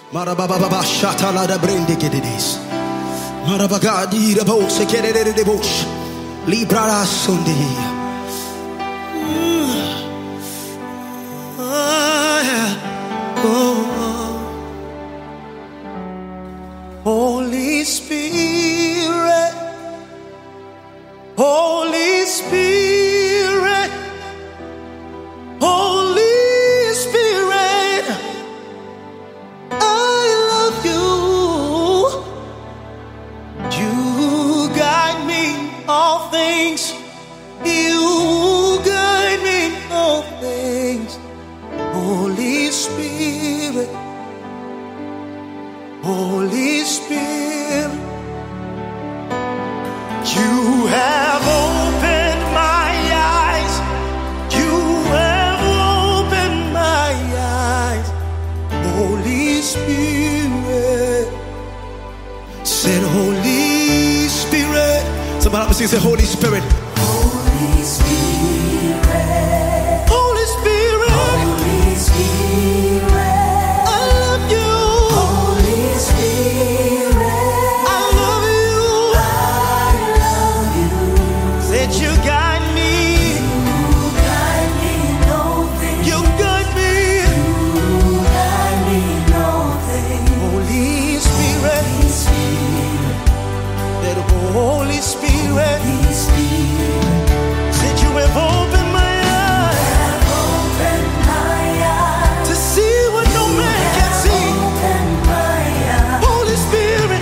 Marababa shatala da brende gedidis. Marabagadi the box kerere de bosh. Libra sundi. Holy Spirit, Holy Spirit, Holy Spirit, I love you. You guide me in all things. You guide me in all things. Holy Spirit, Holy Spirit, you have opened my eyes. You have opened my eyes. Holy Spirit, said Holy Spirit. Somebody say Holy Spirit. Holy Spirit. Holy Spirit. Holy Spirit. Holy Spirit, said you have opened my eyes to see what no man can see. Holy Spirit,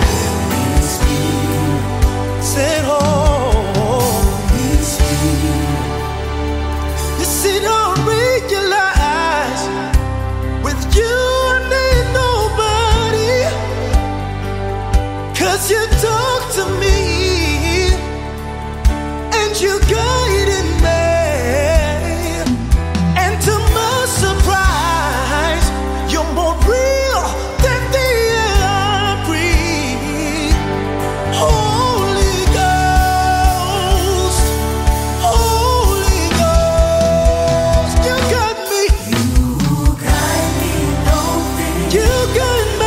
said, Holy Spirit, you see, don't realize with you I need nobody, 'cause you talk to me. You guided me, and to my surprise, you're more real than the air I breathe. Holy Ghost, Holy Ghost, you got me. You guide me, no thing. You got me.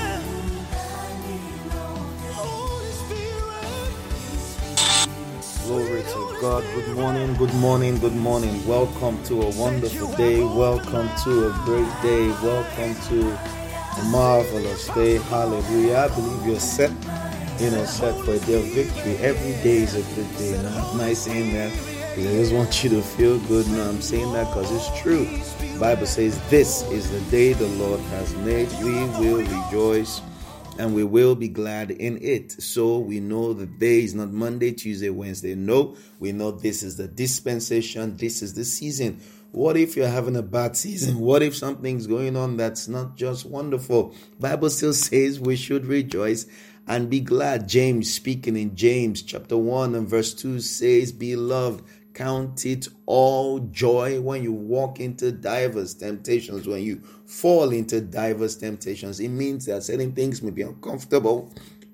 Glory to God. Good morning, good morning, good morning. Welcome to a wonderful day. Welcome to a great day. Welcome to a marvelous day. Hallelujah. I believe you're set, set for a day of victory. Every day is a good day. Now, I'm not saying that because I just want you to feel good. No, I'm saying that because it's true. The Bible says this is the day the Lord has made. We will rejoice and we will be glad in it. So we know the day is not Monday, Tuesday, Wednesday. No, we know this is the dispensation. This is the season. What if you're having a bad season? What if something's going on that's not just wonderful? Bible still says we should rejoice and be glad. James, speaking in James chapter 1 and verse 2 says, Beloved, count it all joy when you walk into diverse temptations, when you fall into diverse temptations. It means that certain things may be uncomfortable.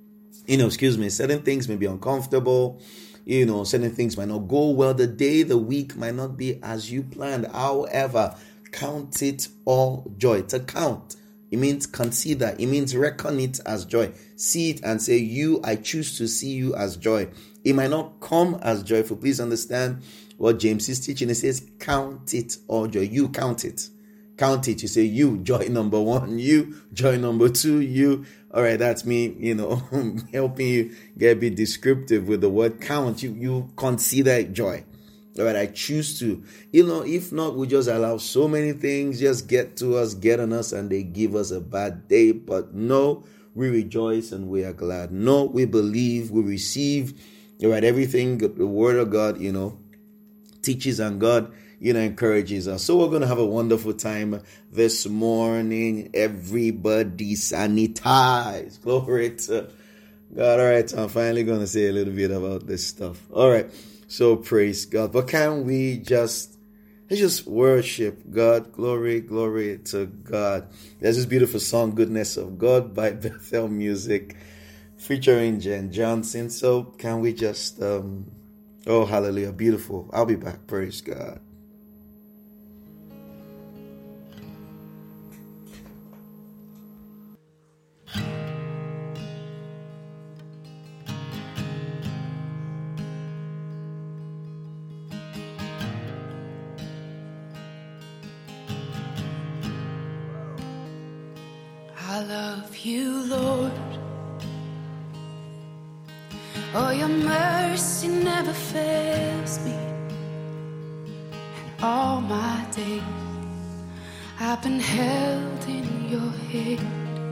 Certain things may be uncomfortable. Certain things might not go well. The day, the week might not be as you planned. However, count it all joy. To count, it means consider. It means reckon it as joy. See it and say, I choose to see you as joy. It might not come as joyful. Please understand what James is teaching. He says, count it all joy. You count it. Count it. You say, you, joy number 1. You, joy number 2. You. All right, that's me, helping you get a bit descriptive with the word count. You consider it joy. All right, I choose to. If not, we just allow so many things just get to us, get on us, and they give us a bad day. But no, we rejoice and we are glad. No, we believe, we receive. All right, everything the word of God, teaches and God, encourages us. So we're going to have a wonderful time this morning. Everybody sanitize. Glory to God. All right, I'm finally going to say a little bit about this stuff. All right, so praise God. But can we let's just worship God. Glory to God. There's this beautiful song, Goodness of God by Bethel Music, featuring Jen Johnson. So can we just, oh, hallelujah, beautiful. I'll be back. Praise God. I love you, Lord. Oh, your mercy never fails me. And all my days I've been held in your hand.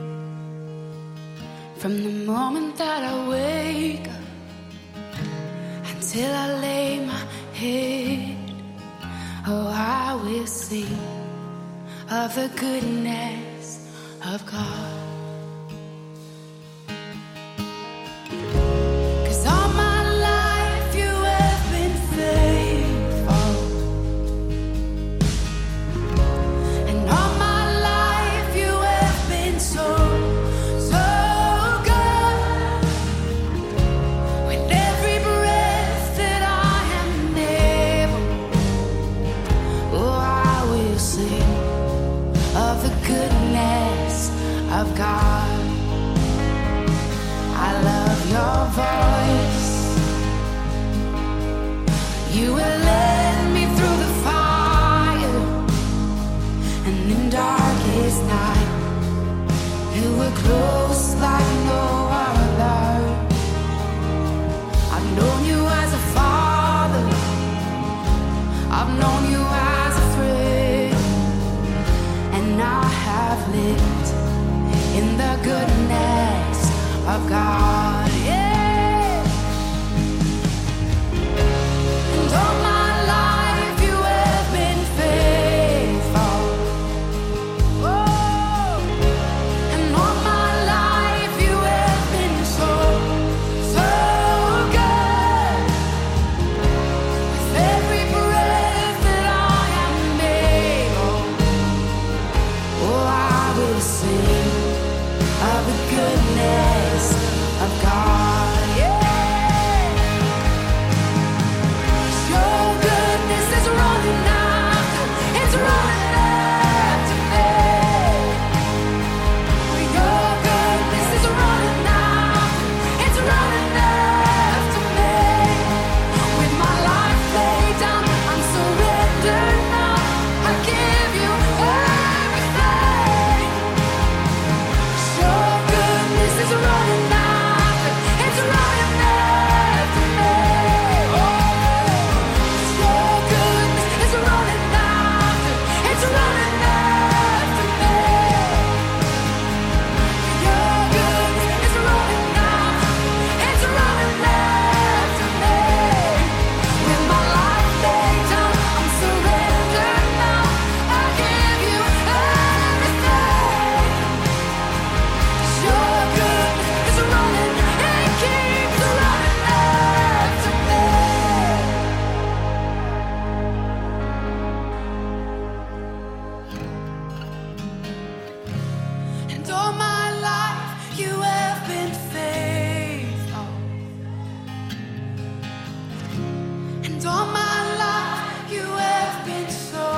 From the moment that I wake up until I lay my head, oh, I will sing of the goodness of God. 'Cause all my life you have been faithful, and all my life you have been so good. With every breath that I am able, oh, I will sing of the goodness of God. I love your voice. You will lead me through the fire, and in darkest night you were close like no other. I've known you as a father, I've known you as a friend, and I have lived in the goodness of God. Yeah. And all my life you have been faithful. Oh, and all my life you have been so good. With every breath that I am able, oh, I will sing of the goodness of God. Yeah. Your goodness is running after, it's running after me. Your goodness is running after, it's running after me. With my life laid down, I'm surrendered now. I give you everything. Your goodness is running after, it's running after me. Your goodness is running after, it's running after me. Your goodness is running after, it's running after me. With my life laid down, I'm surrendered now. I give you everything. Your goodness is running, it keeps running after me. And all my life you have been faithful. And all my life you have been so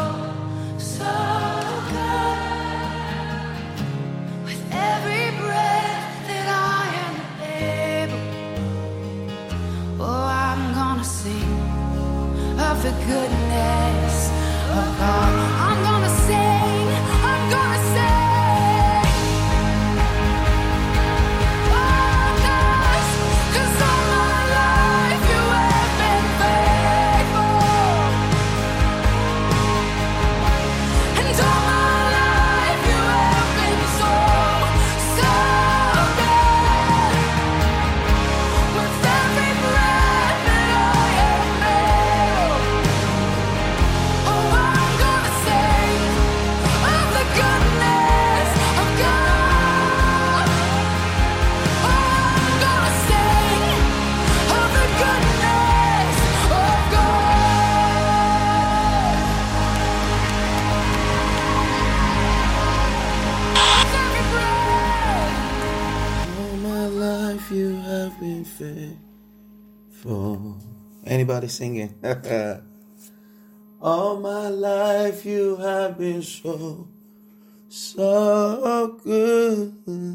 good. With every breath that I am able, oh, I'm gonna sing of the goodness of God. I'm gonna sing, I'm gonna sing. Oh, 'cause all my life you have been faithful. And all my life you have been so good. With every breath that I am able, oh, I'm gonna sing of the goodness of God. Oh, I'm gonna sing of the goodness of God. With every breath. All my life you have been faithful. Anybody singing? All my life you have been so good.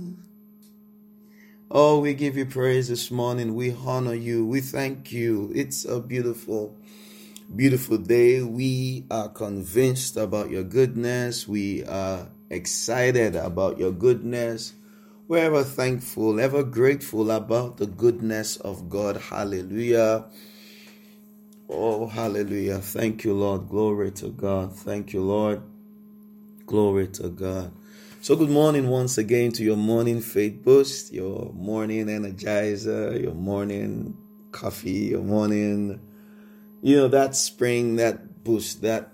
Oh, we give you praise this morning. We honor you. We thank you. It's a beautiful beautiful day. We are convinced about your goodness. We are excited about your goodness. We're ever thankful, ever grateful about the goodness of God. Hallelujah. Oh, hallelujah. Thank you, Lord. Glory to God. Thank you, Lord. Glory to God. So good morning once again to your morning faith boost, your morning energizer, your morning coffee, your morning, that spring, that boost, that,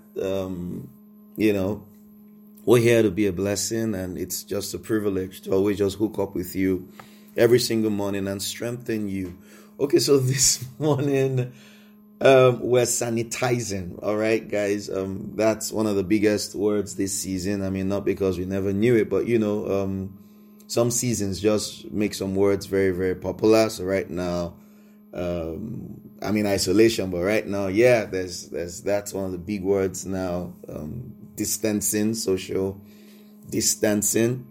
we're here to be a blessing, and it's just a privilege to always just hook up with you every single morning and strengthen you. Okay, so this morning, we're sanitizing. All right, guys. That's one of the biggest words this season. I mean, not because we never knew it, but some seasons just make some words very, very popular. So right now, isolation, but right now, that's one of the big words now. Distancing, social distancing.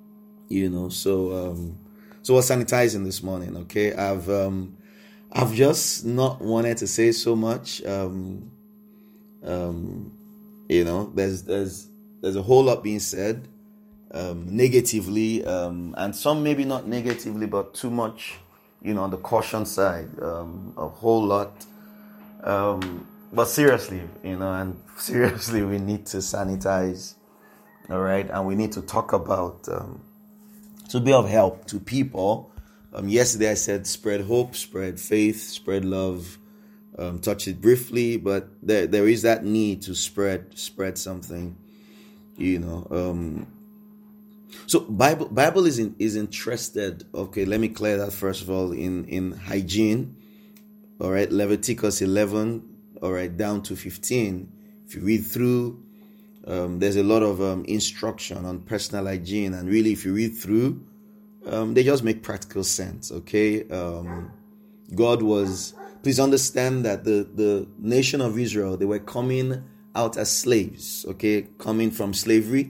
So we're sanitizing this morning. Okay, I've just not wanted to say so much. There's a whole lot being said, negatively, and some maybe not negatively, but too much, on the caution side, a whole lot. But seriously, we need to sanitize, all right? And we need to talk about, to be of help to people. Yesterday I said spread hope, spread faith, spread love, touch it briefly, but there is that need to spread something, So Bible is interested. Okay, let me clear that first of all in hygiene. All right, Leviticus 11, all right, down to 15. If you read through, there's a lot of instruction on personal hygiene, and really, if you read through, they just make practical sense. Okay, please understand that the nation of Israel, they were coming out as slaves. Okay, coming from slavery.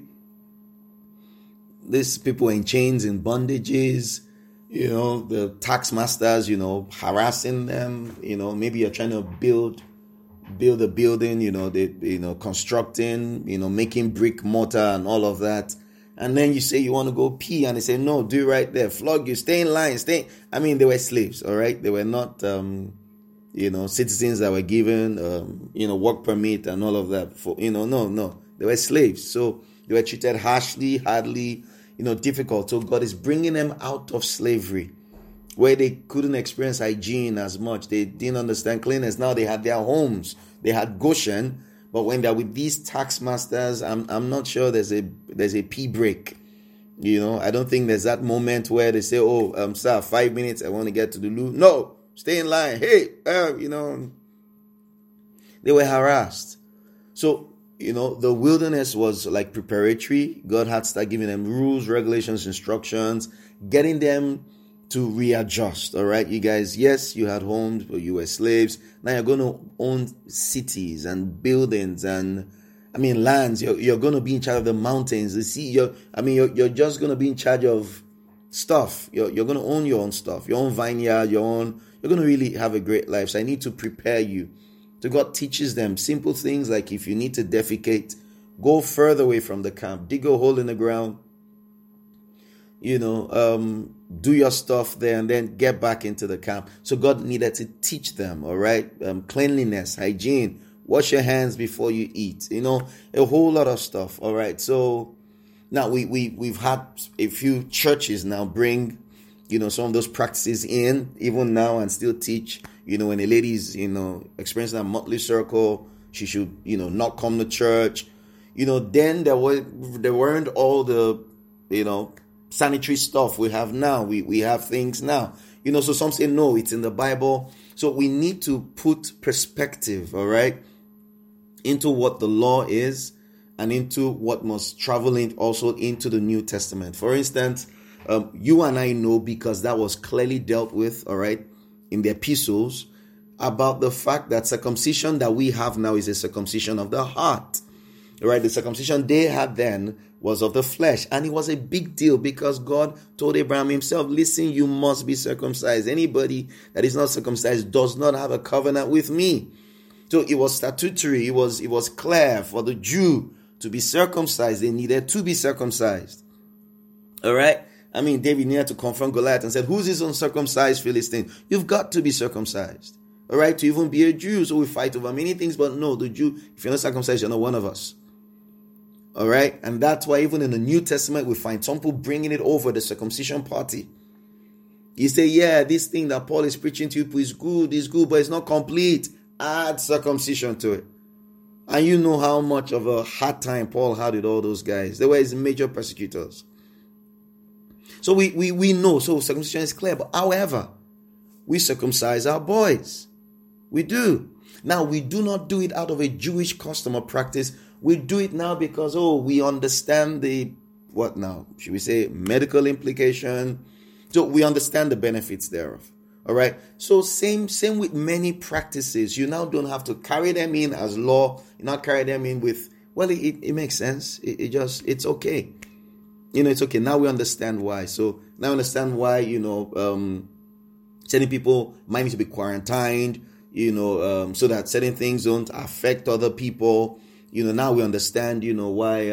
These people were in chains, in bondages, the tax masters, harassing them, maybe you're trying to build a building, constructing, making brick, mortar and all of that. And then you say you want to go pee, and they say, no, do it right there, flog you, stay in line, they were slaves, all right? They were not, citizens that were given, work permit and all of that. No, they were slaves. So they were treated harshly, hardly, difficult. So God is bringing them out of slavery, where they couldn't experience hygiene as much. They didn't understand cleanliness. Now they had their homes. They had Goshen. But when they're with these tax masters, I'm not sure there's a pee break. I don't think there's that moment where they say, oh, sir, 5 minutes, I want to get to the loo. No, stay in line. Hey, they were harassed. So, the wilderness was like preparatory. God had to start giving them rules, regulations, instructions, getting them to readjust. All right, you guys, yes, you had homes, but you were slaves. Now you're going to own cities and buildings and, lands. You're going to be in charge of the mountains, the sea. You're just going to be in charge of stuff. You're going to own your own stuff, your own vineyard, you're going to really have a great life. So I need to prepare you. So God teaches them simple things like if you need to defecate, go further away from the camp, dig a hole in the ground, do your stuff there and then get back into the camp. So God needed to teach them, all right? Cleanliness, hygiene, wash your hands before you eat, a whole lot of stuff, all right? So now we've had a few churches now bring, some of those practices in, even now, and still teach, when a lady's, experiencing a monthly circle, she should, not come to church. Then there weren't all the, sanitary stuff we have now. We have things now. So some say, no, it's in the Bible. So we need to put perspective, all right, into what the law is and into what must travel in also into the New Testament. For instance, you and I know, because that was clearly dealt with, all right, in the epistles, about the fact that circumcision that we have now is a circumcision of the heart. Right? The circumcision they had then was of the flesh. And it was a big deal because God told Abraham himself, listen, you must be circumcised. Anybody that is not circumcised does not have a covenant with me. So it was statutory. It was clear for the Jew to be circumcised. They needed to be circumcised. All right. I mean, David needed to confront Goliath and said, "Who's this uncircumcised Philistine? You've got to be circumcised. All right, to even be a Jew." So we fight over many things, but no, the Jew, if you're not circumcised, you're not one of us. All right. And that's why even in the New Testament, we find some people bringing it over the circumcision party. You say, yeah, this thing that Paul is preaching to you is good, but it's not complete. Add circumcision to it. And you know how much of a hard time Paul had with all those guys. They were his major persecutors. So we know, so circumcision is clear. But however, we circumcise our boys. We do. Now, we do not do it out of a Jewish custom or practice. We do it now because, we understand the, what now? Should we say medical implication? So we understand the benefits thereof. All right. So same with many practices. You now don't have to carry them in as law. You not carry them in with, it makes sense. It's okay. It's okay. Now we understand why. So now we understand why, certain people might need to be quarantined, so that certain things don't affect other people. Now we understand, why,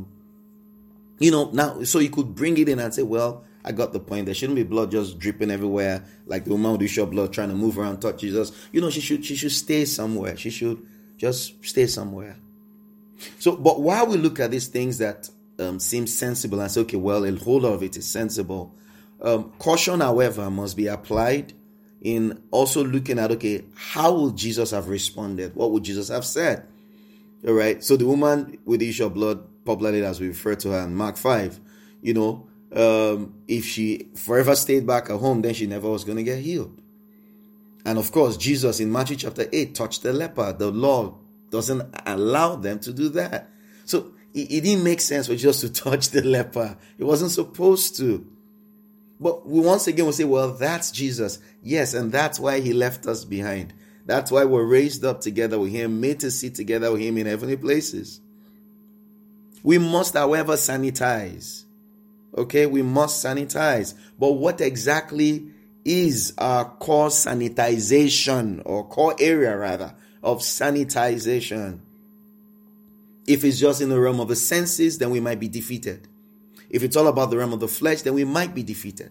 now, so you could bring it in and say, well, I got the point. There shouldn't be blood just dripping everywhere, like the woman with the issue of blood trying to move around, touch Jesus. She should stay somewhere. She should just stay somewhere. So, but while we look at these things that seem sensible and say, okay, well, a whole lot of it is sensible. Caution, however, must be applied in also looking at, okay, how will Jesus have responded? What would Jesus have said? All right. So the woman with the issue of blood, popularly as we refer to her in Mark 5, if she forever stayed back at home, then she never was going to get healed. And of course, Jesus in Matthew chapter 8 touched the leper. The law doesn't allow them to do that. So it didn't make sense for Jesus to touch the leper. It wasn't supposed to. But we once again will say, well, that's Jesus. Yes, and that's why he left us behind. That's why we're raised up together with him, made to sit together with him in heavenly places. We must, however, sanitize. Okay, we must sanitize. But what exactly is our core sanitization, or core area rather, of sanitization? If it's just in the realm of the senses, then we might be defeated. If it's all about the realm of the flesh, then we might be defeated.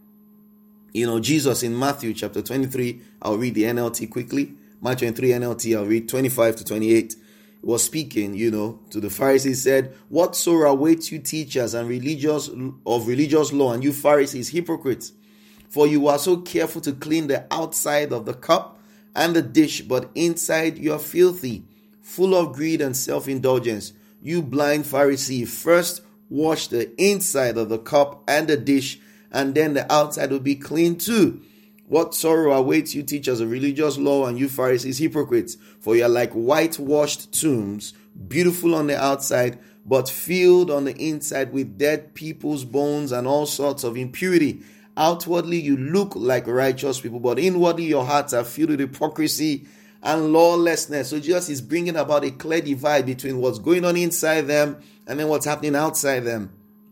Jesus in Matthew chapter 23, I'll read the NLT quickly. Matthew 23 NLT, I'll read 25 to 28. Was speaking, to the Pharisees, said, "What sorrow awaits you, teachers and religious law, and you Pharisees, hypocrites? For you are so careful to clean the outside of the cup and the dish, but inside you are filthy, full of greed and self-indulgence. You blind Pharisee, first wash the inside of the cup and the dish, and then the outside will be clean too. What sorrow awaits you, teachers of religious law, and you Pharisees, hypocrites, for you are like whitewashed tombs, beautiful on the outside, but filled on the inside with dead people's bones and all sorts of impurity. Outwardly you look like righteous people, but inwardly your hearts are filled with hypocrisy and lawlessness." So Jesus is bringing about a clear divide between what's going on inside them and then what's happening outside them.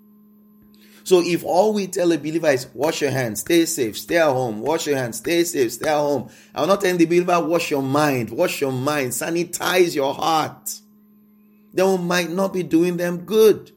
So if all we tell a believer is wash your hands, stay safe, stay at home, wash your hands, stay safe, stay at home, I'm not telling the believer wash your mind, sanitize your heart, then we might not be doing them good.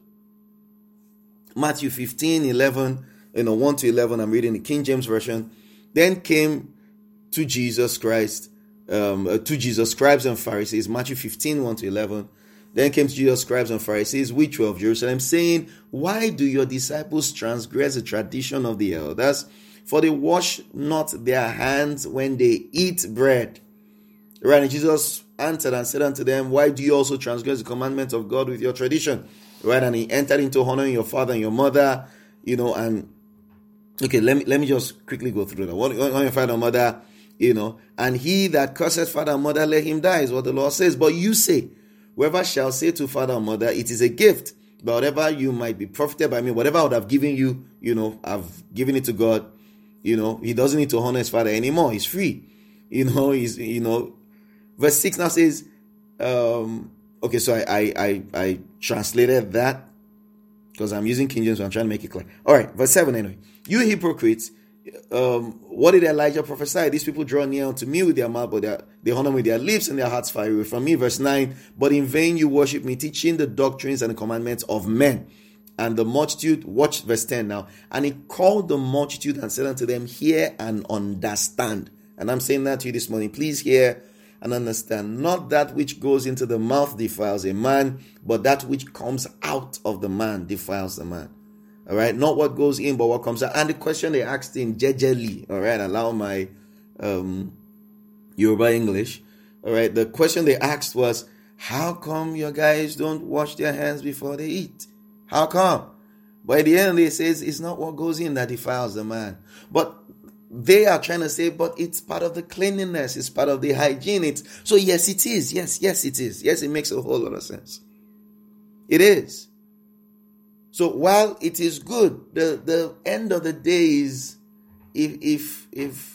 Matthew 15:11, 1 to 11, I'm reading the King James Version. Then came to Jesus Christ, scribes and Pharisees, Matthew 15, 1 to 11. Then came to Jesus, scribes and Pharisees, which were of Jerusalem, saying, "Why do your disciples transgress the tradition of the elders? For they wash not their hands when they eat bread." Right, and Jesus answered and said unto them, "Why do you also transgress the commandments of God with your tradition?" Right, and he entered into honoring your father and your mother, and okay, let me just quickly go through that. Honor your father and mother, and he that curseth father and mother, let him die, is what the law says. But you say, whoever shall say to father or mother, it is a gift, but whatever you might be profited by me, whatever I would have given you, I've given it to God. He doesn't need to honor his father anymore. He's free. Verse 6 now says, okay, so I translated that because I'm using King James, so I'm trying to make it clear. All right, verse 7 anyway. "You hypocrites, what did Elijah prophesy? These people draw near unto me with their mouth, but they honor me with their lips, and their hearts far away from me. Verse 9, but in vain you worship me, teaching the doctrines and the commandments of men. And the multitude, watch verse 10 now. And he called the multitude and said unto them, hear and understand. And I'm saying that to you this morning. Please hear and understand. Not that which goes into the mouth defiles a man, but that which comes out of the man defiles the man. All right, not what goes in, but what comes out. And the question they asked in jejely, all right, allow my Yoruba English. All right, the question they asked was, how come your guys don't wash their hands before they eat? How come? But at the end, it says it's not what goes in that defiles the man. But they are trying to say, but it's part of the cleanliness. It's part of the hygiene. So yes, it is. Yes, it is. Yes, it makes a whole lot of sense. It is. So while it is good, the end of the day is if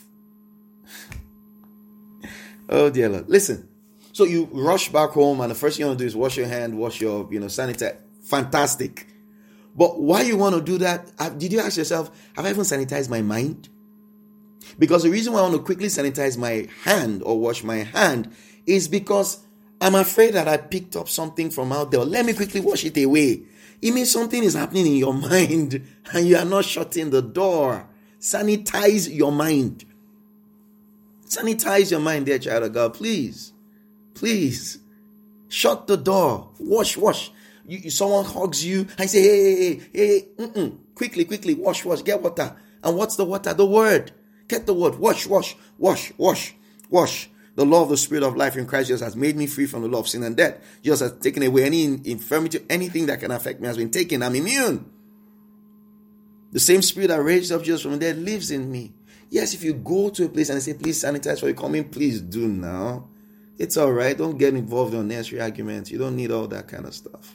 oh dear Lord. Listen. So you rush back home and the first thing you want to do is wash your hand, wash your, sanitize. Fantastic. But why you want to do that? Did you ask yourself, have I even sanitized my mind? Because the reason why I want to quickly sanitize my hand or wash my hand is because I'm afraid that I picked up something from out there. Let me quickly wash it away. It means something is happening in your mind and you are not shutting the door. Sanitize your mind. Sanitize your mind, dear child of God. Please. Please. Shut the door. Wash. Someone hugs you and say, hey, quickly, wash, get water. And what's the water? The word. Get the word. Wash. The law of the Spirit of life in Christ Jesus has made me free from the law of sin and death. Jesus has taken away any infirmity, anything that can affect me has been taken. I'm immune. The same Spirit that raised up Jesus from the dead lives in me. Yes, if you go to a place and they say, please sanitize before you come in, please do now. It's all right. Don't get involved in unnecessary arguments. You don't need all that kind of stuff.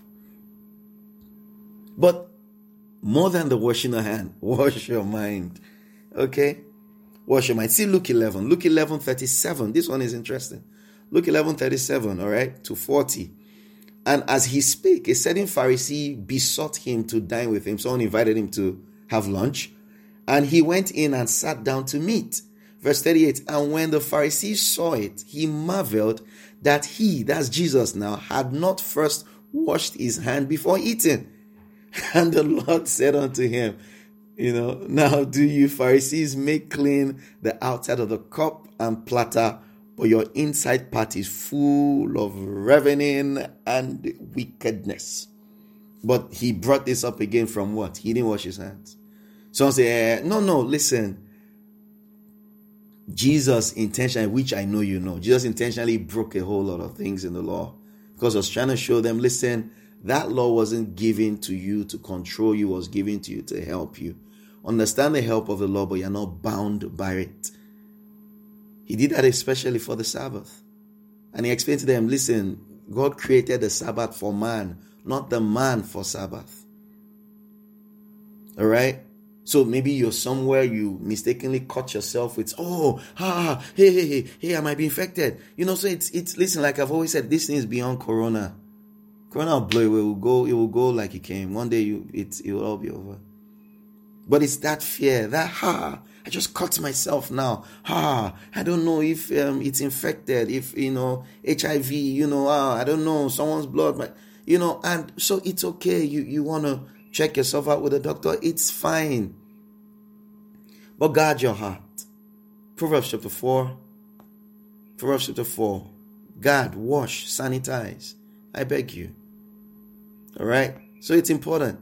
But more than the washing of hand, wash your mind. Okay? Wash your mind. See Luke 11. Luke 11:37. This one is interesting. Luke 11:37, all right, to 40. And as he spake, a certain Pharisee besought him to dine with him. Someone invited him to have lunch. And he went in and sat down to meat. Verse 38. And when the Pharisee saw it, he marveled that he, that's Jesus now, had not first washed his hand before eating. And the Lord said unto him, now do you Pharisees make clean the outside of the cup and platter, but your inside part is full of ravening and wickedness. But he brought this up again from what? He didn't wash his hands. Someone say, no, listen. Jesus intentionally, which I know you know, Jesus intentionally broke a whole lot of things in the law because I was trying to show them, listen, that law wasn't given to you to control you, was given to you to help you. Understand the help of the law, but you're not bound by it. He did that especially for the Sabbath. And he explained to them, listen, God created the Sabbath for man, not the man for Sabbath. All right? So maybe you're somewhere, you mistakenly cut yourself with, hey, I might be infected. So it's listen, like I've always said, this thing is beyond Corona. Corona will blow away, it will go like it came. One day it will all be over. But it's that fear, that I just cut myself now. I don't know if it's infected, if HIV, I don't know, someone's blood, and so it's okay. You want to check yourself out with a doctor, it's fine. But guard your heart. Proverbs chapter 4. Guard, wash, sanitize. I beg you. All right? So it's important.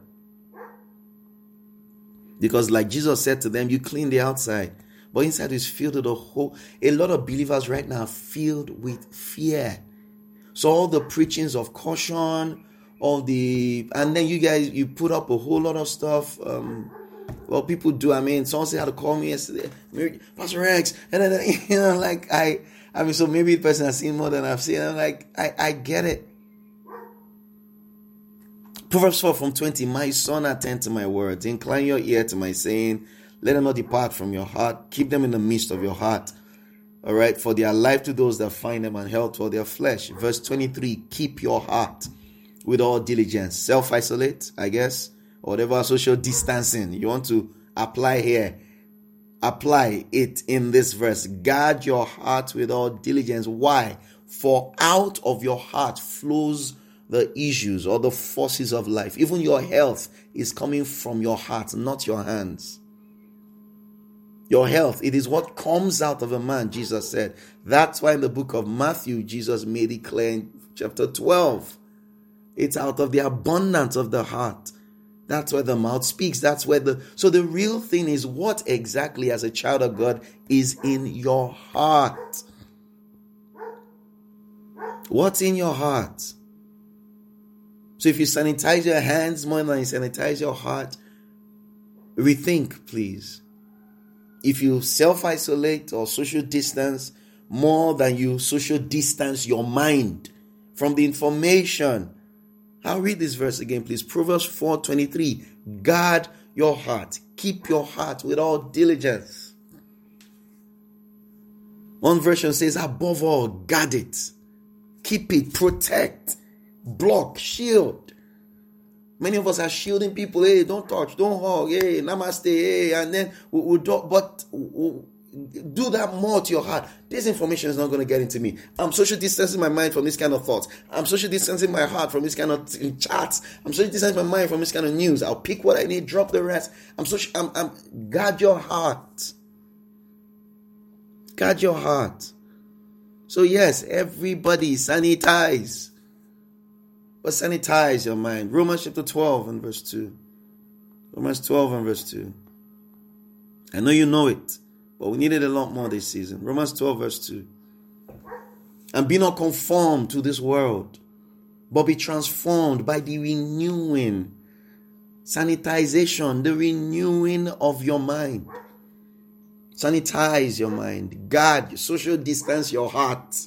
Because like Jesus said to them, you clean the outside, but inside is filled with a lot of believers right now are filled with fear. So all the preachings of caution, and then you put up a whole lot of stuff. People do. Someone said how to call me yesterday, Pastor X, and then so maybe the person has seen more than I've seen. I'm like, I get it. Proverbs 4:20, my son, attend to my words, incline your ear to my saying, let them not depart from your heart, keep them in the midst of your heart. All right, for they are life to those that find them and health for their flesh. Verse 23, keep your heart with all diligence. Self-isolate, I guess, or whatever social distancing you want to apply here. apply it in this verse. Guard your heart with all diligence. Why? For out of your heart flows the issues or the forces of life. Even your health is coming from your heart, not your hands. Your health, it is what comes out of a man, Jesus said. That's why in the book of Matthew, Jesus made it clear in chapter 12. It's out of the abundance of the heart. That's where the mouth speaks. That's where so the real thing is, what exactly as a child of God is in your heart? What's in your heart? So if you sanitize your hands more than you sanitize your heart, rethink, please. If you self-isolate or social distance more than you social distance your mind from the information. I'll read this verse again, please. Proverbs 4:23. Guard your heart. Keep your heart with all diligence. One version says, above all, guard it. Keep it. Protect. Block. Shield. Many of us are shielding people. Hey, don't touch. Don't hug. Hey, namaste. Hey, and then we'll do that more to your heart. This information is not going to get into me. I'm social distancing my mind from this kind of thoughts. I'm social distancing my heart from this kind of chats. I'm social distancing my mind from this kind of news. I'll pick what I need, drop the rest. Guard your heart. Guard your heart. So yes, everybody sanitize. But sanitize your mind. Romans chapter 12 and verse 2. Romans 12 and verse 2. I know you know it, but we needed a lot more this season. Romans 12 verse 2. And be not conformed to this world, but be transformed by the renewing, sanitization, the renewing of your mind. Sanitize your mind. Guard, social distance your heart.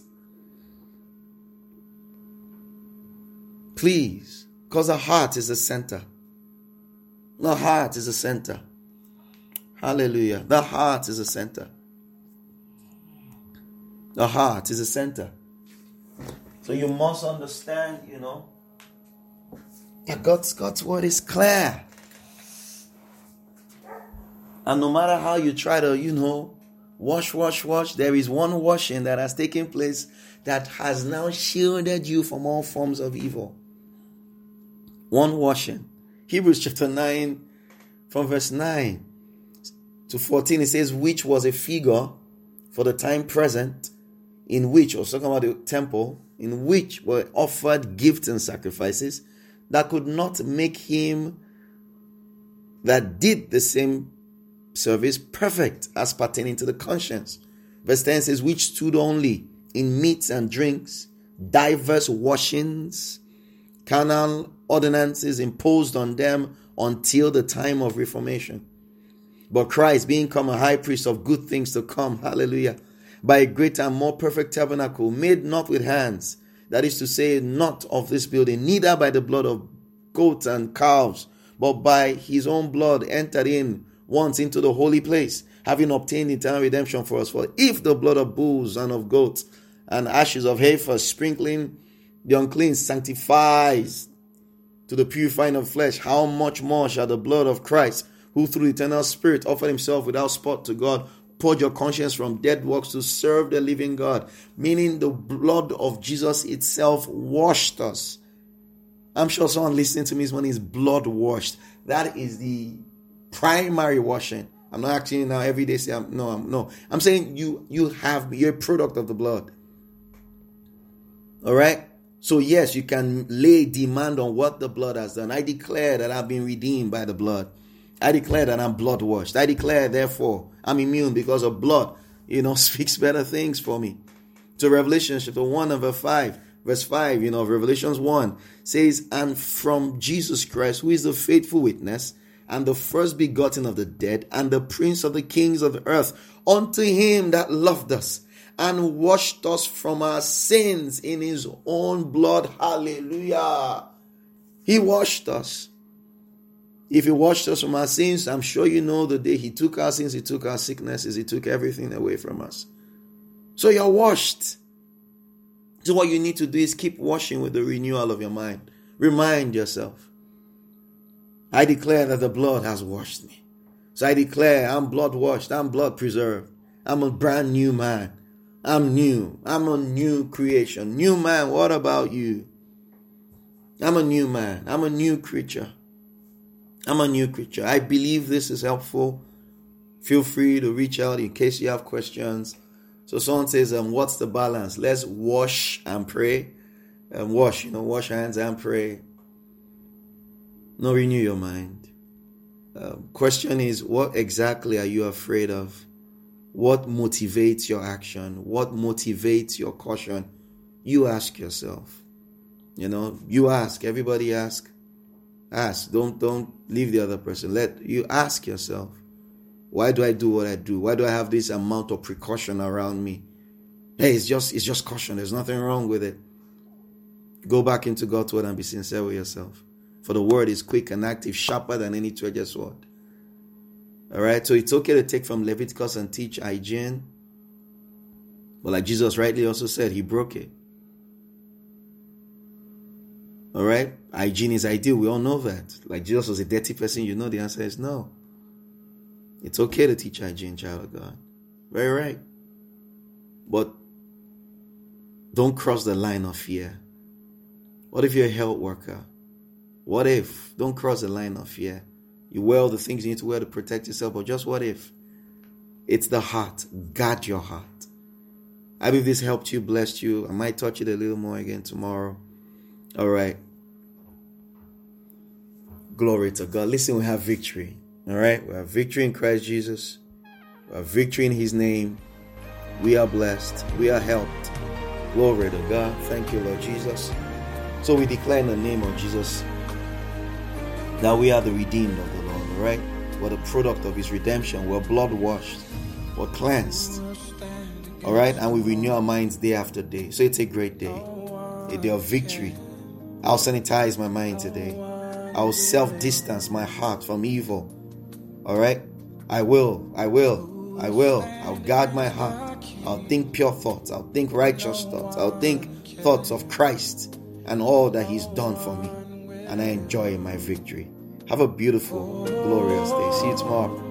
Please, because the heart is the center. The heart is the center. Hallelujah. The heart is the center. The heart is the center. So you must understand, that God's word is clear. And no matter how you try to, wash, there is one washing that has taken place that has now shielded you from all forms of evil. One washing. Hebrews chapter 9, from verse 9 to 14, it says, which was a figure for the time present, in which, or talking about the temple, in which were offered gifts and sacrifices that could not make him that did the same service perfect as pertaining to the conscience. Verse 10 says, which stood only in meats and drinks, diverse washings, carnal ordinances imposed on them until the time of reformation. But Christ, being come a high priest of good things to come, hallelujah, by a greater and more perfect tabernacle, made not with hands, that is to say, not of this building, neither by the blood of goats and calves, but by his own blood entered in once into the holy place, having obtained eternal redemption for us. For if the blood of bulls and of goats and ashes of heifers, sprinkling the unclean, sanctifies to the purifying of flesh, how much more shall the blood of Christ, who through the eternal Spirit offered himself without spot to God, purge your conscience from dead works to serve the living God? Meaning the blood of Jesus itself washed us. I'm sure someone listening to me this morning is blood washed. That is the primary washing. I'm not actually now every day say no. I'm saying you're a product of the blood. All right. So yes, you can lay demand on what the blood has done. I declare that I've been redeemed by the blood. I declare that I'm blood washed. I declare, therefore, I'm immune because of blood. Speaks better things for me. So Revelation chapter 1 and verse 5, of Revelations 1 says, and from Jesus Christ, who is the faithful witness and the first begotten of the dead and the prince of the kings of the earth, unto him that loved us and washed us from our sins in his own blood. Hallelujah. He washed us. If he washed us from our sins, I'm sure you know the day he took our sins, he took our sicknesses, he took everything away from us. So you're washed. So what you need to do is keep washing with the renewal of your mind. Remind yourself, I declare that the blood has washed me. So I declare I'm blood washed, I'm blood preserved. I'm a brand new man. I'm new. I'm a new creation. New man, what about you? I'm a new man. I'm a new creature. I'm a new creature. I believe this is helpful. Feel free to reach out in case you have questions. So someone says, what's the balance? Let's wash and pray. Wash hands and pray. No, renew your mind. Question is, what exactly are you afraid of? What motivates your action? What motivates your caution? You ask yourself. You ask. Everybody ask. Ask. Don't leave the other person. Let you ask yourself. Why do I do what I do? Why do I have this amount of precaution around me? Hey, it's just caution. There's nothing wrong with it. Go back into God's word and be sincere with yourself. For the word is quick and active, sharper than any two-edged sword. All right, so it's okay to take from Leviticus and teach hygiene. But like Jesus rightly also said, he broke it. All right, hygiene is ideal. We all know that. Like Jesus was a dirty person. You know the answer is no. It's okay to teach hygiene, child of God. Very right. But don't cross the line of fear. What if you're a health worker? What if? Don't cross the line of fear. You wear all the things you need to wear to protect yourself, but just what if? It's the heart. Guard your heart. I believe this helped you, blessed you. I might touch it a little more again tomorrow. All right. Glory to God. Listen, we have victory. All right. We have victory in Christ Jesus. We have victory in his name. We are blessed. We are helped. Glory to God. Thank you, Lord Jesus. So we declare in the name of Jesus that we are the redeemed of the Lord, all right? We're the product of his redemption. We're blood washed. We're cleansed, all right? And we renew our minds day after day. So it's a great day, a day of victory. I'll sanitize my mind today. I'll self-distance my heart from evil, all right? I will. I'll guard my heart. I'll think pure thoughts. I'll think righteous thoughts. I'll think thoughts of Christ and all that he's done for me. And I enjoy my victory. Have a beautiful, glorious day. See you tomorrow.